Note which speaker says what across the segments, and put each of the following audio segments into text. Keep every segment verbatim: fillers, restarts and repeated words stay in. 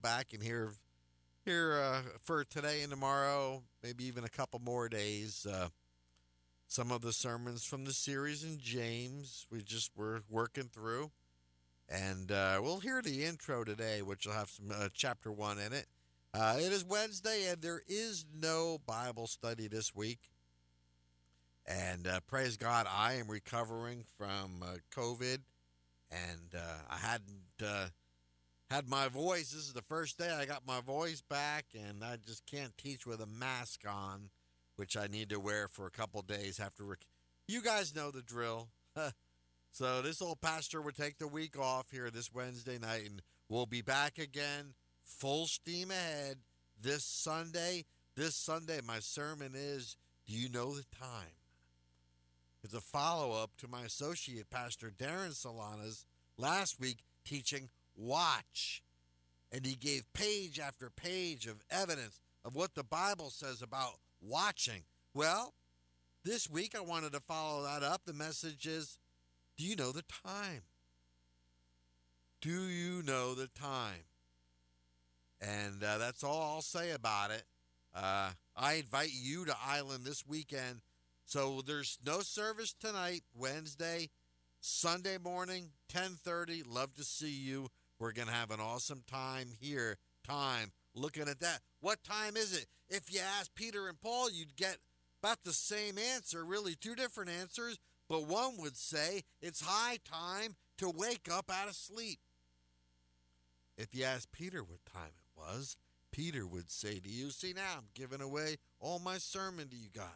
Speaker 1: back and hear here uh, for today and tomorrow, maybe even a couple more days. Uh, some of the sermons from the series in James we just were working through, and uh, we'll hear the intro today, which will have some uh, chapter one in it. Uh, it is Wednesday, and there is no Bible study this week. And uh, praise God, I am recovering from uh, COVID, and uh, I hadn't uh, had my voice. This is the first day I got my voice back, and I just can't teach with a mask on, which I need to wear for a couple days after. Rec- you guys know the drill. So this old pastor would take the week off here this Wednesday night, and we'll be back again, full steam ahead this Sunday. This Sunday, my sermon is, do you know the time? It's a follow-up to my associate pastor, Darren Solana's last week teaching watch. And he gave page after page of evidence of what the Bible says about watching. Well, this week I wanted to follow that up. The message is, do you know the time? Do you know the time? And uh, that's all I'll say about it. Uh, I invite you to Island this weekend. So there's no service tonight, Wednesday, Sunday morning, ten thirty. Love to see you. We're going to have an awesome time here. Time. Looking at that. What time is it? If you ask Peter and Paul, you'd get about the same answer. Really, two different answers. But one would say it's high time to wake up out of sleep. If you ask Peter what time it was, Peter would say to you, see now, I'm giving away all my sermon to you guys.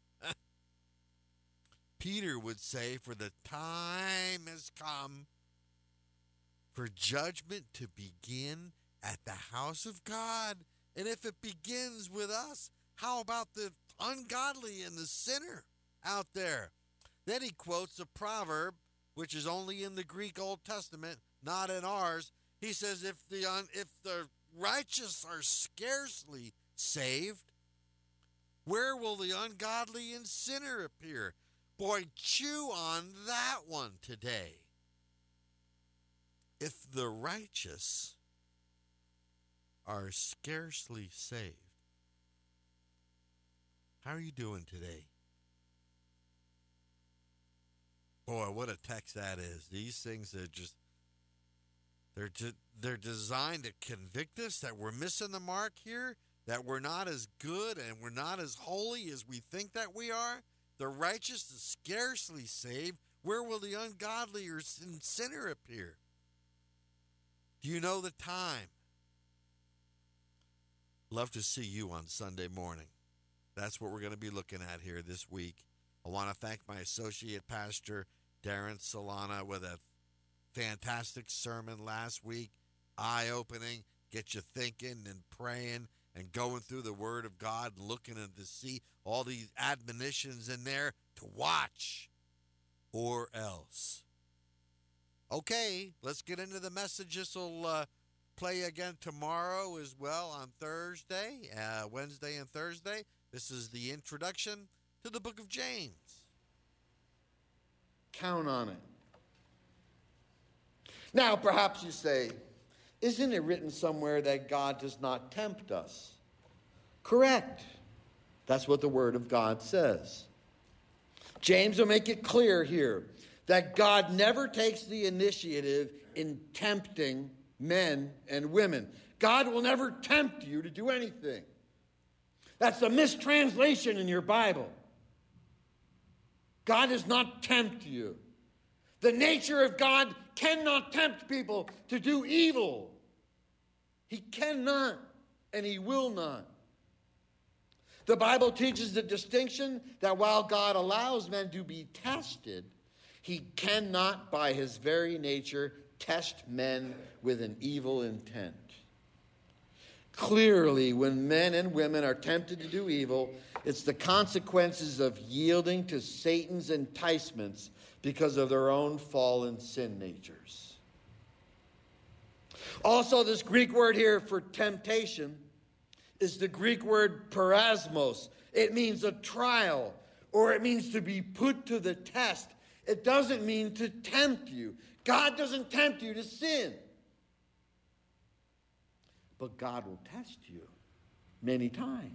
Speaker 1: Peter would say, for the time has come for judgment to begin at the house of God. And if it begins with us, how about the ungodly and the sinner out there? Then he quotes a proverb, which is only in the Greek Old Testament, not in ours. He says, if the un, if the righteous are scarcely saved, where will the ungodly and sinner appear? Boy, chew on that one today. If the righteous are scarcely saved, how are you doing today? Boy, what a text that is. These things are just, they're just, they're designed to convict us that we're missing the mark here, that we're not as good and we're not as holy as we think that we are. The righteous is scarcely saved. Where will the ungodly or sinner appear? Do you know the time? Love to see you on Sunday morning. That's what we're going to be looking at here this week. I want to thank my associate pastor, Darren Solana, with a fantastic sermon last week. Eye-opening, get you thinking and praying and going through the Word of God, looking and to see all these admonitions in there to watch or else. Okay, let's get into the message. This will uh, play again tomorrow as well on Thursday, uh, Wednesday and Thursday. This is the introduction to the book of James.
Speaker 2: Count on it. Now, perhaps you say, isn't it written somewhere that God does not tempt us? Correct. That's what the Word of God says. James will make it clear here that God never takes the initiative in tempting men and women. God will never tempt you to do anything. That's a mistranslation in your Bible. God does not tempt you. The nature of God cannot tempt people to do evil. He cannot, and he will not. The Bible teaches the distinction that while God allows men to be tested, he cannot, by his very nature, test men with an evil intent. Clearly, when men and women are tempted to do evil, it's the consequences of yielding to Satan's enticements because of their own fallen sin natures. Also, this Greek word here for temptation is the Greek word parasmos. It means a trial, or it means to be put to the test. It doesn't mean to tempt you. God doesn't tempt you to sin. but God will test you many times.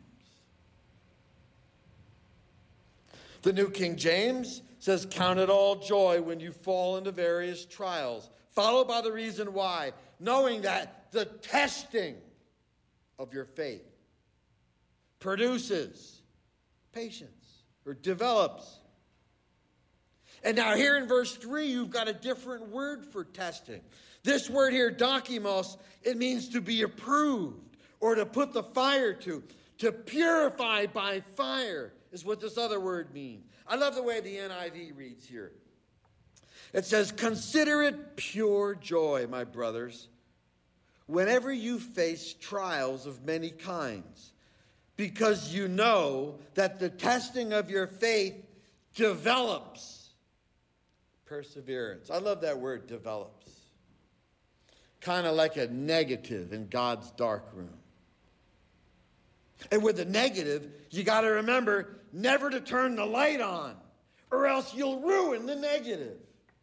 Speaker 2: The New King James says, count it all joy when you fall into various trials, followed by the reason why, knowing that the testing of your faith produces patience, or develops. And now here in verse three, you've got a different word for testing. This word here, dokimos, it means to be approved, or to put the fire to. To purify by fire is what this other word means. I love the way the N I V reads here. It says, consider it pure joy, my brothers, whenever you face trials of many kinds, because you know that the testing of your faith develops perseverance. I love that word, develops. Kind of like a negative in God's dark room. And with the negative, you got to remember never to turn the light on, or else you'll ruin the negative.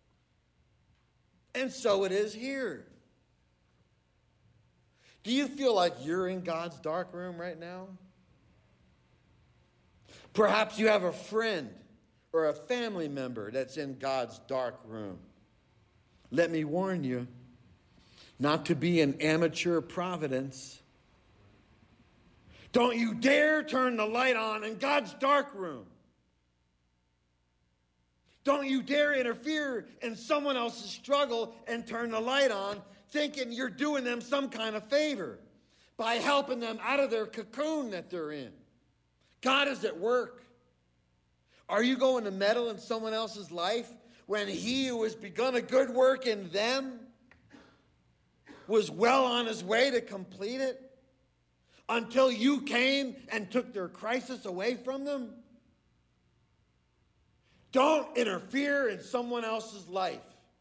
Speaker 2: And so it is here. Do you feel like you're in God's dark room right now? Perhaps you have a friend or a family member that's in God's dark room. Let me warn you, not to be an amateur providence. Don't you dare turn the light on in God's dark room. Don't you dare interfere in someone else's struggle and turn the light on thinking you're doing them some kind of favor by helping them out of their cocoon that they're in. God is at work. Are you going to meddle in someone else's life when he who has begun a good work in them was well on his way to complete it? Until you came and took their crisis away from them? Don't interfere in someone else's life.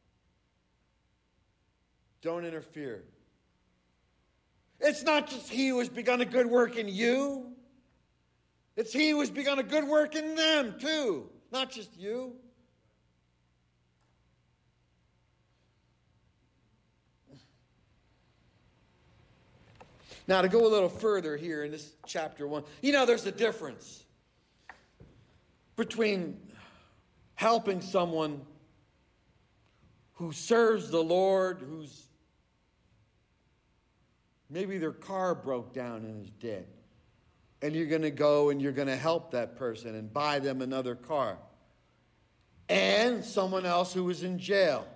Speaker 2: Don't interfere. It's not just he who has begun a good work in you. It's he who has begun a good work in them too. Not just you. Now, to go a little further here in this chapter one, you know, there's a difference between helping someone who serves the Lord, who's maybe their car broke down and is dead, and you're going to go and you're going to help that person and buy them another car, and someone else who is in jail,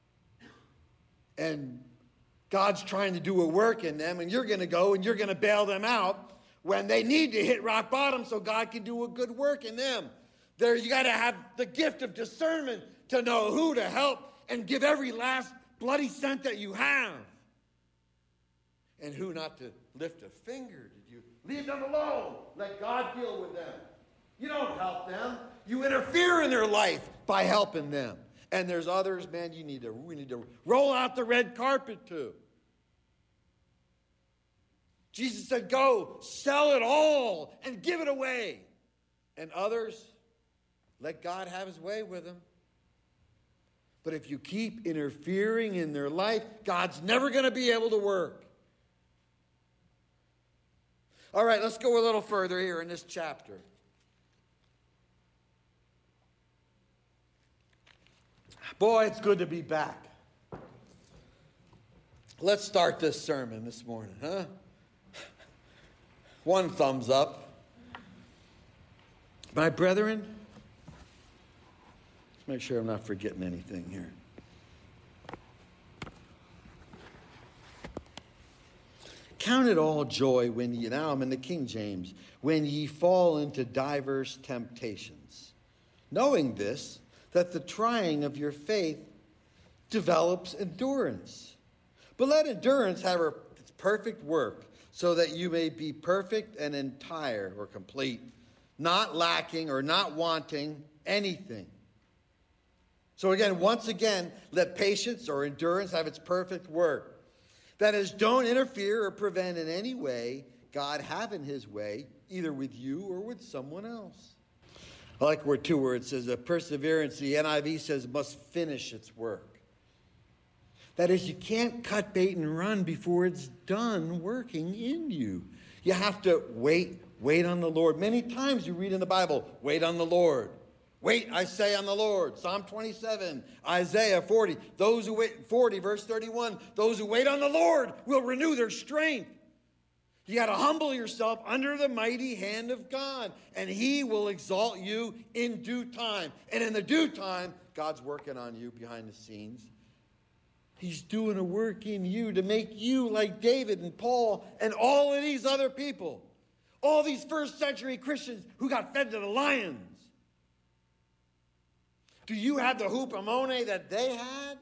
Speaker 2: and God's trying to do a work in them, and you're going to go and you're going to bail them out when they need to hit rock bottom so God can do a good work in them. There, you got to have the gift of discernment to know who to help and give every last bloody cent that you have. And who not to lift a finger. Did you leave them alone? Let God deal with them. You don't help them. You interfere in their life by helping them. And there's others, man, you need to, we need to roll out the red carpet to. Jesus said, go, sell it all and give it away. And others, let God have his way with them. But if you keep interfering in their life, God's never going to be able to work. All right, let's go a little further here in this chapter. Boy, it's good to be back. Let's start this sermon this morning, huh? One thumbs up. My brethren, let's make sure I'm not forgetting anything here. Count it all joy when ye, now I'm in the King James, when ye fall into diverse temptations, knowing this, that the trying of your faith develops endurance. But let endurance have its perfect work, so that you may be perfect and entire or complete, not lacking or not wanting anything. So again, once again, let patience or endurance have its perfect work. That is, don't interfere or prevent in any way God having his way, either with you or with someone else. I like word two where it says that perseverance, the N I V says, must finish its work. That is, you can't cut bait and run before it's done working in you. You have to wait, wait on the Lord. Many times you read in the Bible, wait on the Lord. Wait, I say, on the Lord. Psalm twenty-seven, Isaiah forty. Those who wait, forty, verse thirty-one. Those who wait on the Lord will renew their strength. You got to humble yourself under the mighty hand of God, and he will exalt you in due time. And in the due time, God's working on you behind the scenes. He's doing a work in you to make you like David and Paul and all of these other people. All these first century Christians who got fed to the lions. Do you have the hupomone that they had?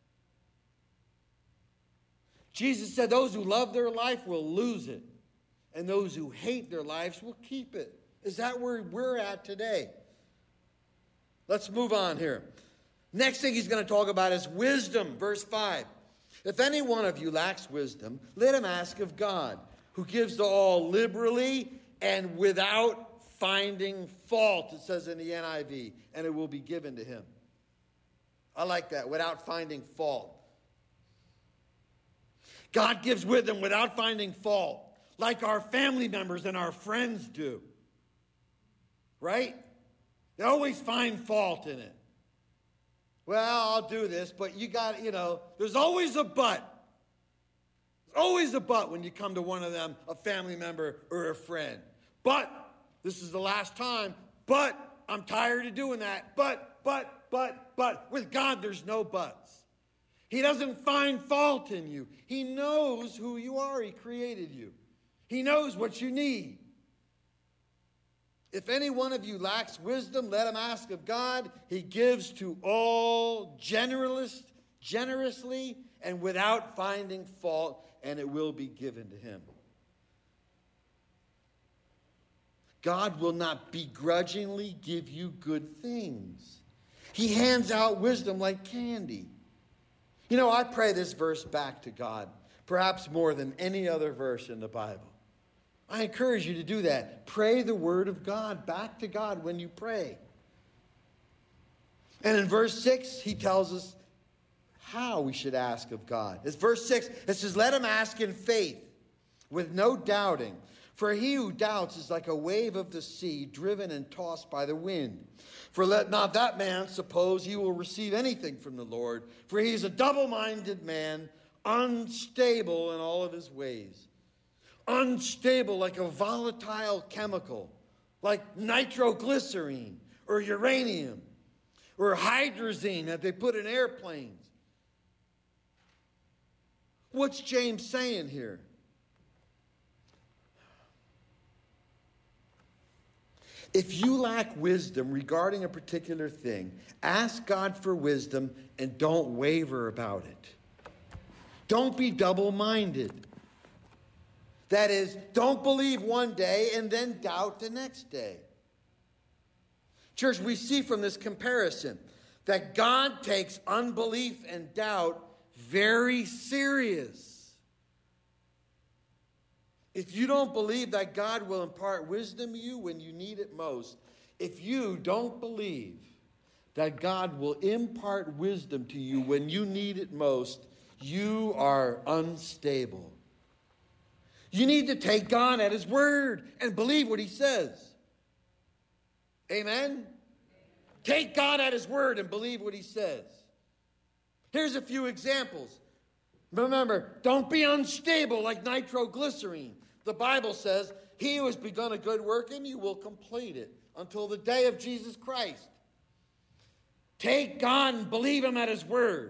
Speaker 2: Jesus said those who love their life will lose it. And those who hate their lives will keep it. Is that where we're at today? Let's move on here. Next thing he's going to talk about is wisdom. Verse five. If any one of you lacks wisdom, let him ask of God, who gives to all liberally and without finding fault, it says in the N I V, and it will be given to him. I like that, without finding fault. God gives wisdom without finding fault, like our family members and our friends do. Right? They always find fault in it. Well, I'll do this, but you got, you know, there's always a but. There's always a but when you come to one of them, a family member or a friend. But, this is the last time, but I'm tired of doing that. But, but, but, but. With God, there's no buts. He doesn't find fault in you. He knows who you are. He created you. He knows what you need. If any one of you lacks wisdom, let him ask of God. He gives to all generous, generously and without finding fault, and it will be given to him. God will not begrudgingly give you good things. He hands out wisdom like candy. You know, I pray this verse back to God, perhaps more than any other verse in the Bible. I encourage you to do that. Pray the word of God back to God when you pray. And in verse six, he tells us how we should ask of God. It's verse six. It says, let him ask in faith, with no doubting. For he who doubts is like a wave of the sea, driven and tossed by the wind. For let not that man suppose he will receive anything from the Lord. For he is a double-minded man, unstable in all of his ways. Unstable like a volatile chemical, like nitroglycerine or uranium or hydrazine that they put in airplanes. What's James saying here? If you lack wisdom regarding a particular thing, ask God for wisdom and don't waver about it. Don't be double-minded. That is, don't believe one day and then doubt the next day. Church, we see from this comparison that God takes unbelief and doubt very serious. If you don't believe that God will impart wisdom to you when you need it most, if you don't believe that God will impart wisdom to you when you need it most, you are unstable. You need to take God at his word and believe what he says. Amen? Take God at his word and believe what he says. Here's a few examples. Remember, don't be unstable like nitroglycerine. The Bible says, he who has begun a good work in you will complete it until the day of Jesus Christ. Take God and believe him at his word.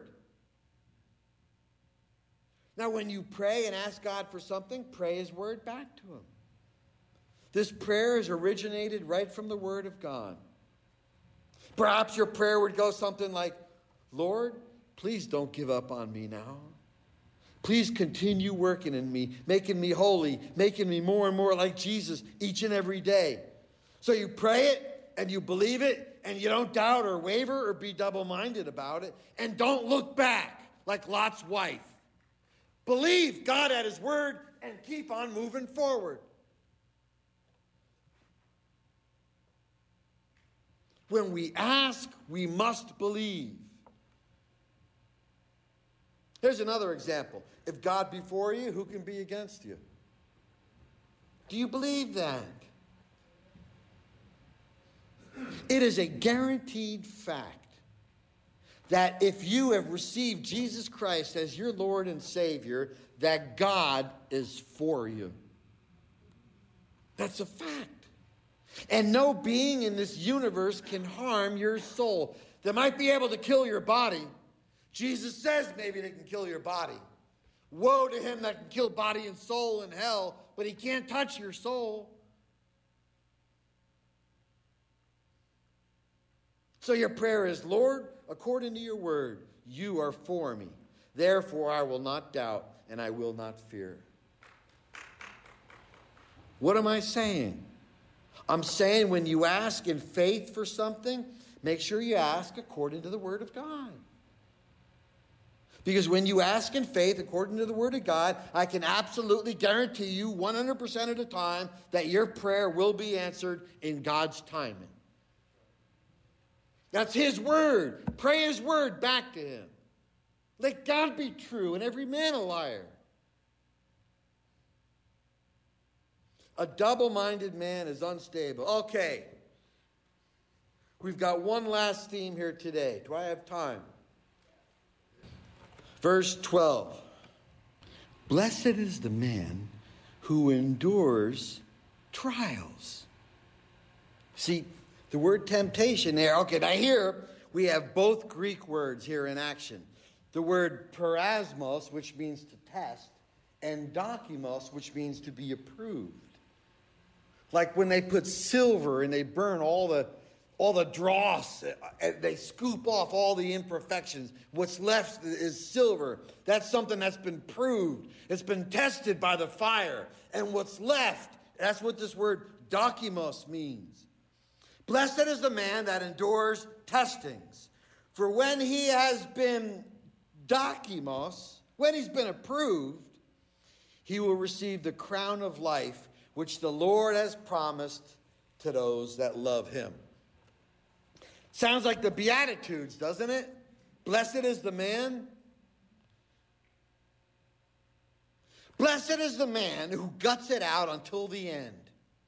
Speaker 2: Now, when you pray and ask God for something, pray his word back to him. This prayer is originated right from the word of God. Perhaps your prayer would go something like, Lord, please don't give up on me now. Please continue working in me, making me holy, making me more and more like Jesus each and every day. So you pray it and you believe it and you don't doubt or waver or be double-minded about it. And don't look back like Lot's wife. Believe God at his word and keep on moving forward. When we ask, we must believe. Here's another example. If God be for you, who can be against you? Do you believe that? It is a guaranteed fact that if you have received Jesus Christ as your Lord and Savior, that God is for you. That's a fact. And no being in this universe can harm your soul. They might be able to kill your body. Jesus says maybe they can kill your body. Woe to him that can kill body and soul in hell, but he can't touch your soul. So your prayer is, Lord, according to your word, you are for me. Therefore I will not doubt and I will not fear. What am I saying? I'm saying when you ask in faith for something, make sure you ask according to the word of God. Because when you ask in faith according to the word of God, I can absolutely guarantee you one hundred percent of the time that your prayer will be answered in God's timing. That's his word. Pray his word back to him. Let God be true and every man a liar. A double-minded man is unstable. Okay. We've got one last theme here today. Do I have time? Verse twelve. Blessed is the man who endures trials. See, the word temptation there. Okay, now here we have both Greek words here in action. The word perasmos, which means to test, and dokimos, which means to be approved. Like when they put silver and they burn all the all the dross, and they scoop off all the imperfections. What's left is silver. That's something that's been proved. It's been tested by the fire. And what's left, that's what this word dokimos means. Blessed is the man that endures testings. For when he has been dokimos, when he's been approved, he will receive the crown of life, which the Lord has promised to those that love him. Sounds like the Beatitudes, doesn't it? Blessed is the man. Blessed is the man who guts it out until the end.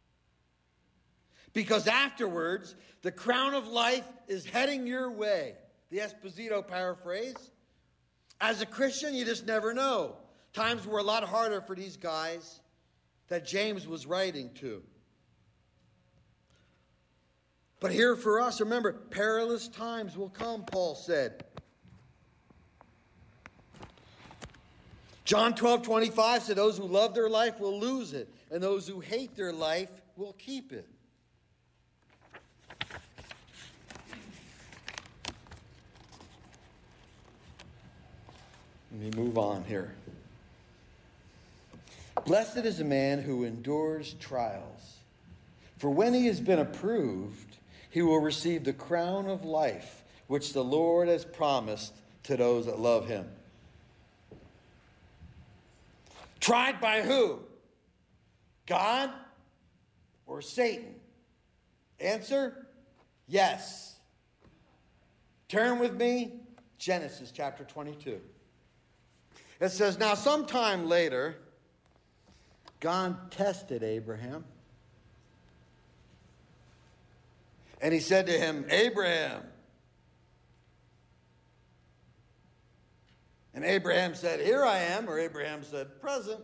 Speaker 2: Because afterwards, the crown of life is heading your way. The Esposito paraphrase. As a Christian, you just never know. Times were a lot harder for these guys that James was writing to. But here for us, remember, perilous times will come, Paul said. John twelve twenty-five said, those who love their life will lose it, and those who hate their life will keep it. Let me move on here. Blessed is a man who endures trials, for when he has been approved, he will receive the crown of life, which the Lord has promised to those that love him. Tried by who? God or Satan? Answer, yes. Turn with me, Genesis chapter twenty-two. It says, now sometime later, God tested Abraham. And he said to him, Abraham. And Abraham said, here I am. Or Abraham said, present.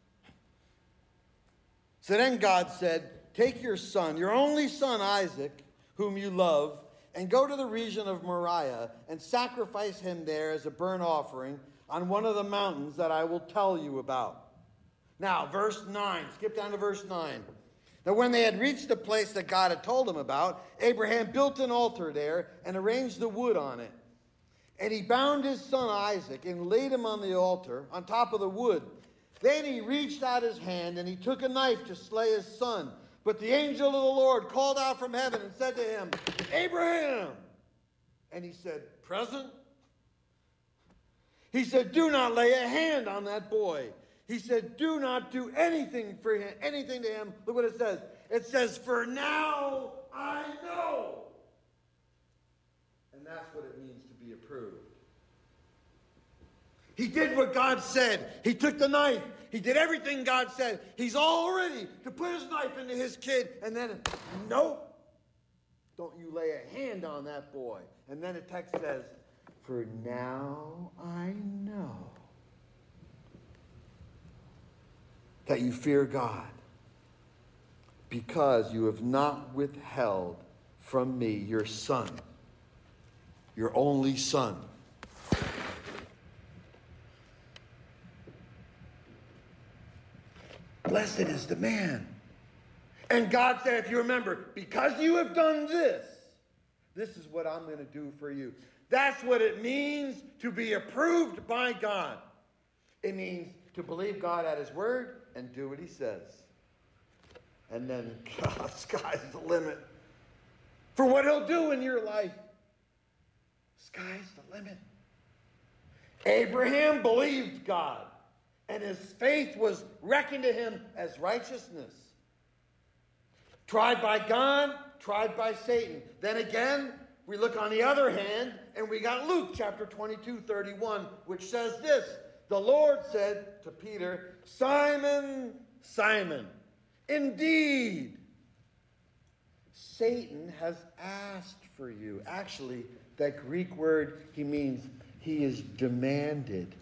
Speaker 2: So then God said, take your son, your only son Isaac, whom you love, and go to the region of Moriah and sacrifice him there as a burnt offering on one of the mountains that I will tell you about. Now, verse nine. Skip down to verse nine. Now, when they had reached the place that God had told him about, Abraham built an altar there and arranged the wood on it. And he bound his son Isaac and laid him on the altar on top of the wood. Then he reached out his hand and he took a knife to slay his son. But the angel of the Lord called out from heaven and said to him, Abraham! And he said, present? He said, do not lay a hand on that boy. He said, do not do anything for him, anything to him. Look what it says. It says, for now I know. And that's what it means to be approved. He did what God said. He took the knife. He did everything God said. He's all ready to put his knife into his kid. And then, nope. Don't you lay a hand on that boy. And then the text says, for now I know that you fear God, because you have not withheld from me your son, your only son. Blessed is the man. And God said, if you remember, because you have done this, this is what I'm going to do for you. That's what it means to be approved by God. It means to believe God at his word and do what he says. And then, God, sky's the limit for what he'll do in your life. Sky's the limit. Abraham believed God, and his faith was reckoned to him as righteousness. Tried by God, tried by Satan. Then again, we look on the other hand, and we got Luke chapter twenty-two, thirty-one, which says this. The Lord said to Peter, Simon, Simon, indeed, Satan has asked for you. Actually, that Greek word, he means he is demanded.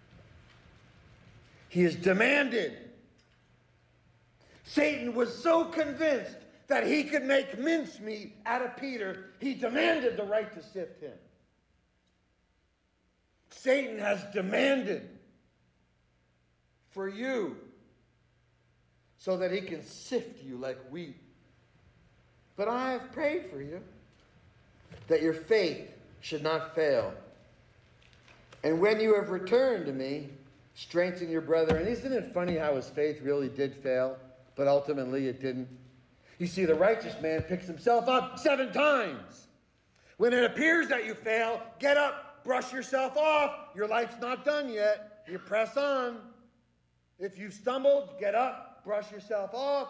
Speaker 2: He is demanded. Satan was so convinced that he could make mincemeat out of Peter, he demanded the right to sift him. Satan has demanded for you so that he can sift you like wheat. But I have prayed for you that your faith should not fail. And when you have returned to me, strengthen your brother. And isn't it funny how his faith really did fail, but ultimately it didn't? You see, the righteous man picks himself up seven times. When it appears that you fail, get up, brush yourself off. Your life's not done yet. You press on. If you've stumbled, get up, brush yourself off.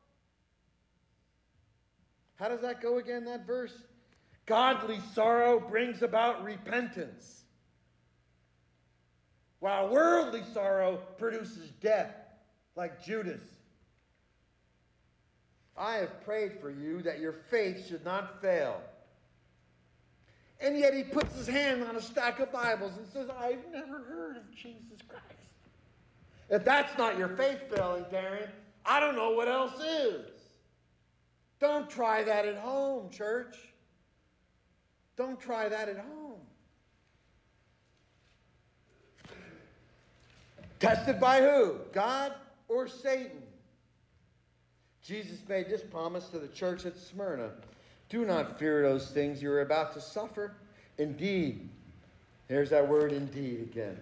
Speaker 2: How does that go again, that verse? Godly sorrow brings about repentance, while worldly sorrow produces death, like Judas. I have prayed for you that your faith should not fail. And yet he puts his hand on a stack of Bibles and says, I've never heard of Jesus Christ. If that's not your faith failing, Darren, I don't know what else is. Don't try that at home, church. Don't try that at home. Tested by who? God or Satan? Jesus made this promise to the church at Smyrna. Do not fear those things you are about to suffer. Indeed, there's that word indeed again.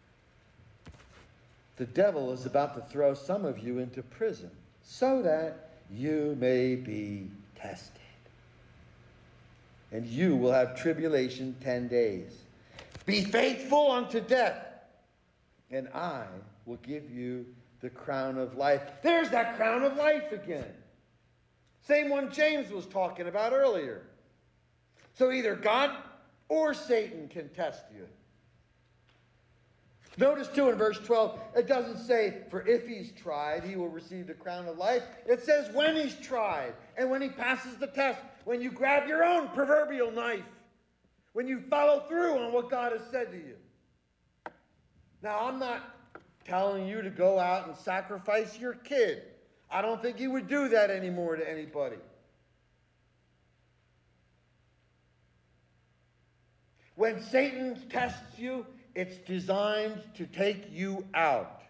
Speaker 2: The devil is about to throw some of you into prison so that you may be tested. And you will have tribulation ten days. Be faithful unto death, and I will give you the crown of life. There's that crown of life again. Same one James was talking about earlier. So either God or Satan can test you. Notice too in verse twelve, it doesn't say, for if he's tried, he will receive the crown of life. It says when he's tried and when he passes the test, when you grab your own proverbial knife, when you follow through on what God has said to you. Now, I'm not telling you to go out and sacrifice your kid. I don't think you would do that anymore to anybody. When Satan tests you, it's designed to take you out.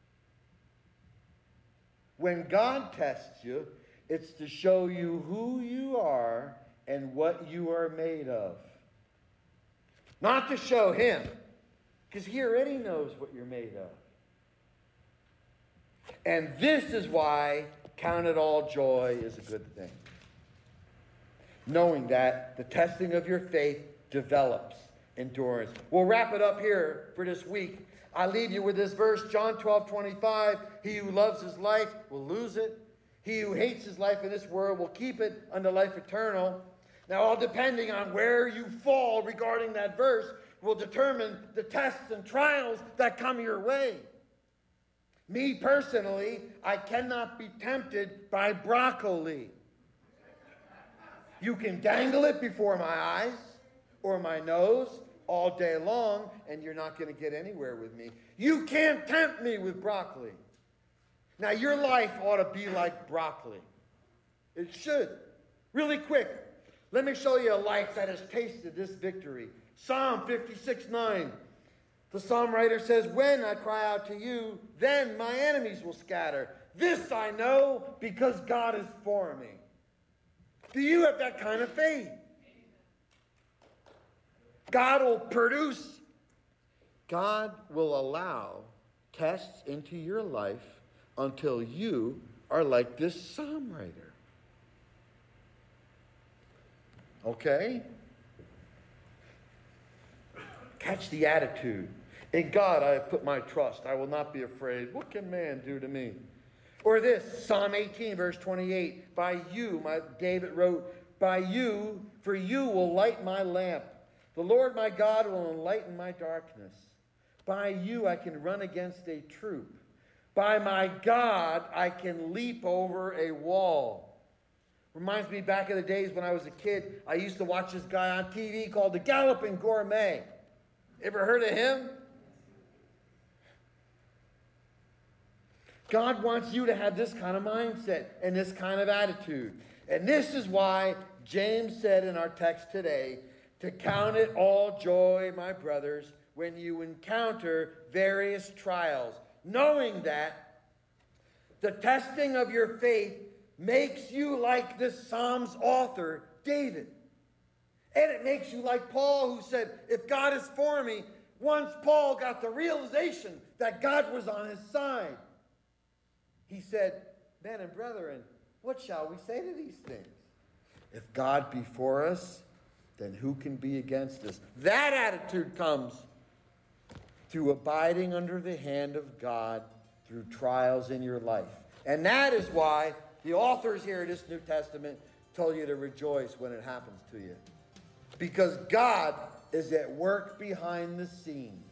Speaker 2: When God tests you, it's to show you who you are and what you are made of. Not to show him, because he already knows what you're made of. And this is why count it all joy is a good thing. Knowing that the testing of your faith develops endurance. We'll wrap it up here for this week. I leave you with this verse, John twelve twenty-five. He who loves his life will lose it. He who hates his life in this world will keep it unto life eternal. Now, all depending on where you fall regarding that verse, will determine the tests and trials that come your way. Me personally, I cannot be tempted by broccoli. You can dangle it before my eyes or my nose all day long, and you're not going to get anywhere with me. You can't tempt me with broccoli. Now, your life ought to be like broccoli. It should. Really quick, let me show you a life that has tasted this victory. Psalm fifty-six nine. The psalm writer says, when I cry out to you, then my enemies will scatter. This I know because God is for me. Do you have that kind of faith? God will produce. God will allow tests into your life until you are like this psalm writer. Okay? Catch the attitude. In God I have put my trust. I will not be afraid. What can man do to me? Or this, Psalm eighteen, verse twenty-eight. By you, my David wrote, by you, for you will light my lamp. The Lord my God will enlighten my darkness. By you I can run against a troop. By my God I can leap over a wall. Reminds me back in the days when I was a kid, I used to watch this guy on T V called the Galloping Gourmet. Ever heard of him? God wants you to have this kind of mindset and this kind of attitude. And this is why James said in our text today, to count it all joy, my brothers, when you encounter various trials, knowing that the testing of your faith makes you like this Psalm's author, David. And it makes you like Paul, who said, if God is for me, once Paul got the realization that God was on his side, he said, men and brethren, what shall we say to these things? If God be for us, then who can be against us? That attitude comes through abiding under the hand of God through trials in your life. And that is why the authors here of this New Testament told you to rejoice when it happens to you. Because God is at work behind the scenes.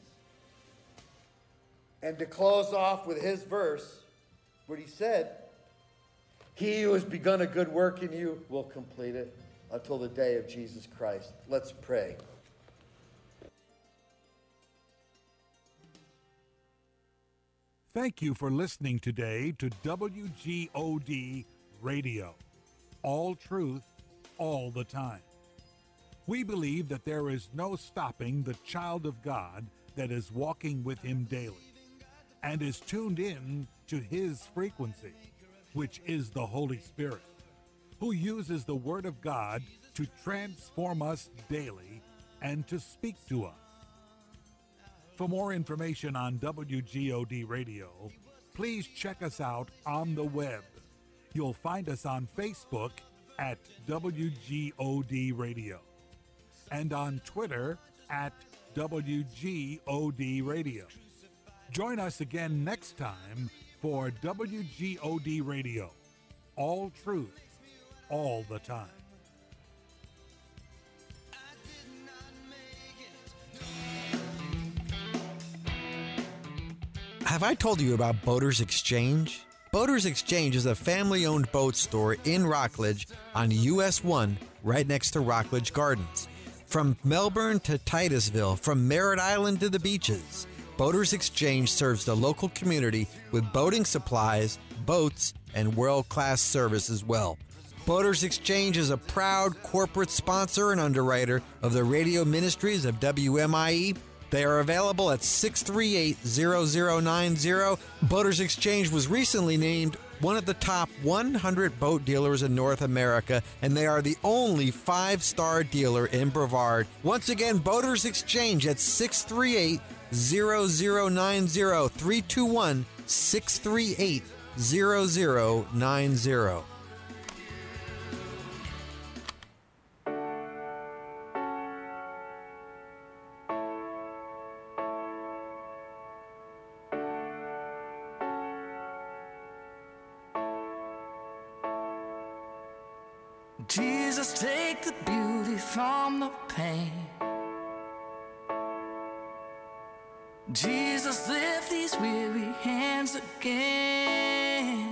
Speaker 2: And to close off with his verse, what he said, he who has begun a good work in you will complete it until the day of Jesus Christ. Let's pray.
Speaker 3: Thank you for listening today to W G O D Radio. All truth, all the time. We believe that there is no stopping the child of God that is walking with him daily and is tuned in to his frequency, which is the Holy Spirit, who uses the Word of God to transform us daily and to speak to us. For more information on W G O D Radio, please check us out on the web. You'll find us on Facebook at W G O D Radio and on Twitter at W G O D Radio. Join us again next time for W G O D Radio. All truth, all the time.
Speaker 4: Have I told you about Boaters Exchange? Boaters Exchange is a family-owned boat store in Rockledge on U S one, right next to Rockledge Gardens. From Melbourne to Titusville, from Merritt Island to the beaches, Boaters Exchange serves the local community with boating supplies, boats, and world-class service as well. Boaters Exchange is a proud corporate sponsor and underwriter of the radio ministries of W M I E. They are available at six three eight, zero zero nine zero. Boaters Exchange was recently named one of the top one hundred boat dealers in North America, and they are the only five-star dealer in Brevard. Once again, Boaters Exchange at six three eight, zero zero nine zero, three two one, six three eight, zero zero nine zero.
Speaker 5: Jesus, take the beauty from the pain. Jesus, lift these weary hands again.